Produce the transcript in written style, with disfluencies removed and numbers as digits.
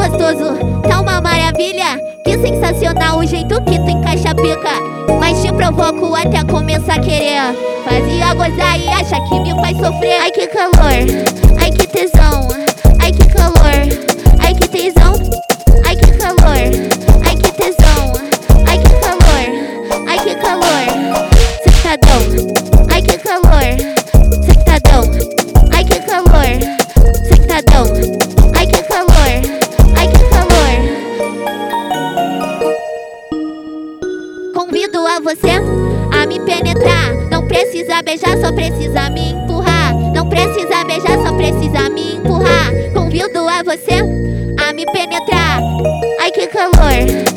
gostoso, tá uma maravilha. Que sensacional o jeito que tu encaixa a pica. Mas te provoco até começar a querer. Fazia gozar e acha que me faz sofrer. Ai que calor, ai que tesão, ai que calor, ai que tesão, ai que calor, ai que tesão, ai que calor, ai que calor. Sentadão, ai que calor, sentadão, ai que calor, sentadão, ai que calor, ai que calor. Convido a você a me penetrar. Não precisa beijar, só precisa me empurrar. Não precisa beijar, só precisa me empurrar. Convido a você a me penetrar. Ai que calor.